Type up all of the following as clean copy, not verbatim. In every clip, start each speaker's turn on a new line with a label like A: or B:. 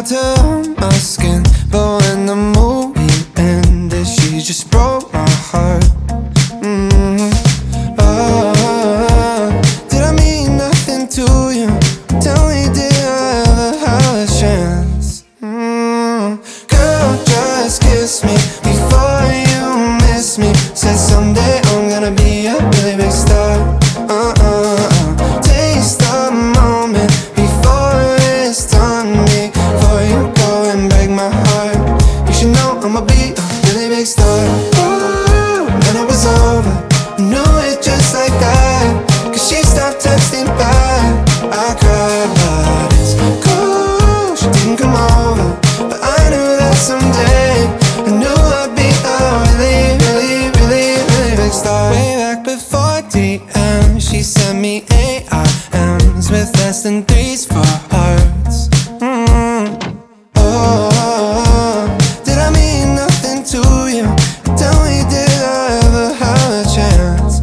A: hard to own my skin, but when the movie ended, she just broke my heart. Did I mean nothing to you? Tell me, did I ever have a chance? Girl, just kiss me before you miss me. Said someday I'm gonna be a really big star. Taste the moment before it's done. Before you go and break my heart, you should know I'ma be a really big star. Ooh, and it was over, I knew it just like that. Cause she stopped texting back. I cried, but it's cool, she didn't come over. But I knew that someday, I knew I'd be a really, really, really, really big star. Way back before DM, she sent me AIMs with less than 3s for hearts. Did I mean nothing to you? Tell me, did I ever have a chance?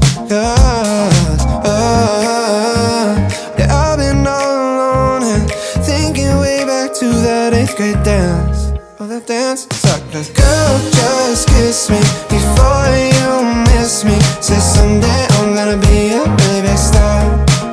A: Yeah, I've been all alone and thinking way back to that 8th grade dance. Oh, that dance sucked. Cause girl, just kiss me before you miss me. Say someday I'm gonna be a really big star.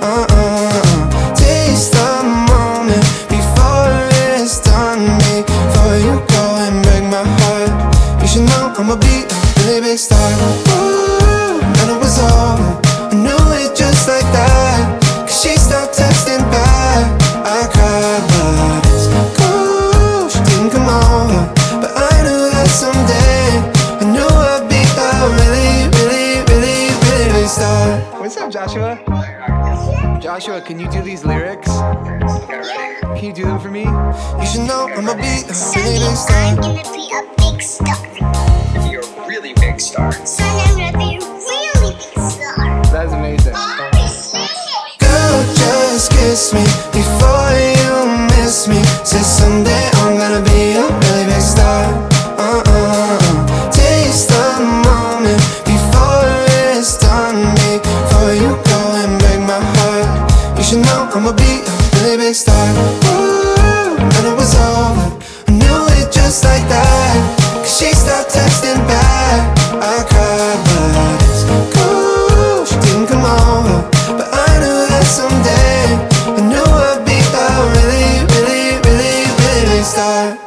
A: Taste the moment before it's done. Before you go and break my heart, you should know I'ma be a really big star. Ooh, and it was over, I knew it just like that. Cause she stopped texting back. I cried, but it's cool, she didn't come over. But I knew that someday, I knew I'd be a really, really, really, really big star.
B: What's up, Joshua? Joshua, can you do these lyrics? Can you do them for me?
A: You should know I'ma be a really big star.
C: I'm gonna be a big star.
D: Be a really big star.
C: Son, I'm gonna be a really big star.
B: That's amazing.
A: Girl, just kiss me before you miss me. Say someday I'm gonna be a really big star. Taste the moment before it's done. Before you go and break my heart, you should know I'ma be a really big star. Ooh, and it was over, I knew it just like that. Cause she stopped texting back. I cried, but it's cool, she didn't come over. But I knew that someday, I knew I'd be a really, really, really, really big star.